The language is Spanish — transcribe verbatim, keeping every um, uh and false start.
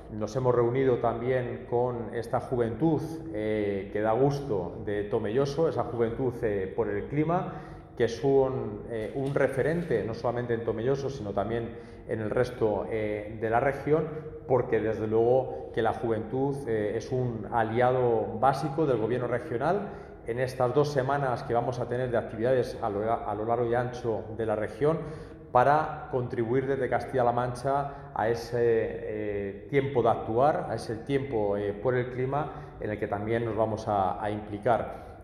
nos hemos reunido también con esta juventud eh, que da gusto de Tomelloso, esa juventud eh, por el clima, que es un, eh, un referente no solamente en Tomelloso, sino también en el resto eh, de la región, porque desde luego que la juventud eh, es un aliado básico del gobierno regional. En estas dos semanas que vamos a tener de actividades a lo, a lo largo y ancho de la región, para contribuir desde Castilla-La Mancha a ese eh, tiempo de actuar, a ese tiempo eh, por el clima en el que también nos vamos a, a implicar.